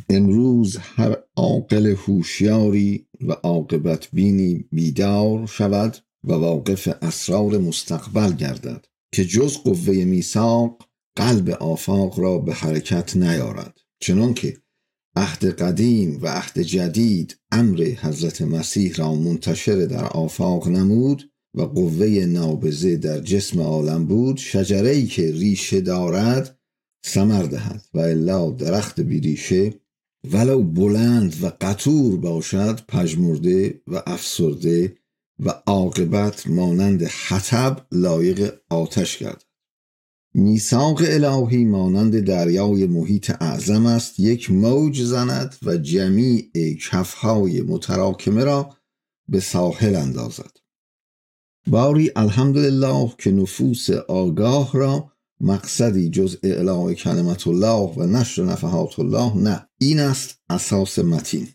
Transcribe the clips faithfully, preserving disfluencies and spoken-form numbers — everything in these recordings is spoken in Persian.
امروز هر عاقل هوشیاری و عاقبت بینی بیدار شود و واقف اسرار مستقبل گردد که جز قوه میثاق قلب آفاق را به حرکت نیارد، چنان که عهد قدیم و عهد جدید امر حضرت مسیح را منتشر در آفاق نمود و قوه نابضه در جسم عالم بود. شجره‌ای که ریشه دارد ثمر دهد و الا درخت بی ریشه ولو بلند و قطور باشد پژمرده و افسرده و عاقبت مانند حطب لایق آتش گردد. میثاق الهی مانند دریای محیط اعظم است، یک موج زند و جمیع کفهای متراکمه را به ساحل اندازد. باری الحمدلله که نفوس آگاه را مقصدی جز اعلاء کلمت الله و نشر نفحات الله نه. این است اساس متین.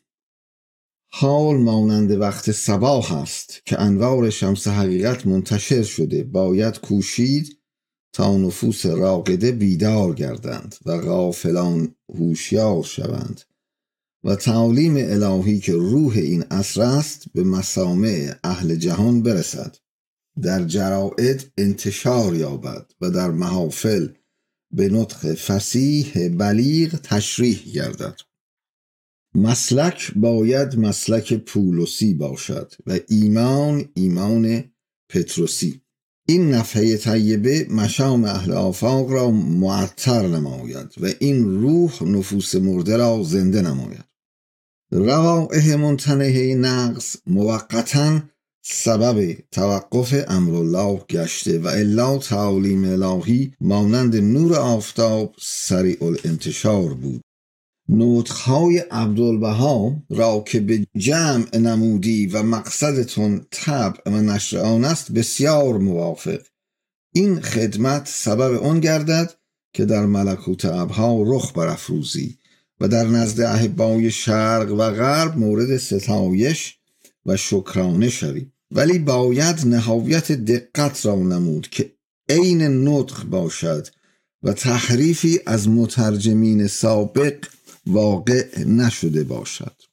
حال مانند وقت صباح است که انوار شمس حقیقت منتشر شده، باید کوشید تا نفوس راقده بیدار گردند و غافلان هوشیار شوند و تعالیم الهی که روح این عصر است به مسامع اهل جهان برسد، در جرائد انتشار یابد و در محافل به نطق فصیح بلیغ تشریح گردد. مسلک باید مسلک پولسی باشد و ایمان ایمان پتروسی. این نفحه طیبه مشام اهل آفاق را معطر نماید و این روح نفوس مرده را زنده نماید. روائح منتنه نقص موقتاً سبب توقف امرالله گشته و الا تعالیم الهی مانند نور آفتاب سریع الانتشار بود. نطقهای عبدالبها را که به جمع نمودی و مقصدتون طبع و نشر آن است بسیار موافق. این خدمت سبب آن گردد که در ملکوت ابها رخ برافروزی و در نزد احبای شرق و غرب مورد ستایش و شکرانه شوی. ولی باید نهایت دقت را نمود که عین نطق باشد و تحریفی از مترجمین سابق واقع نشده باشد.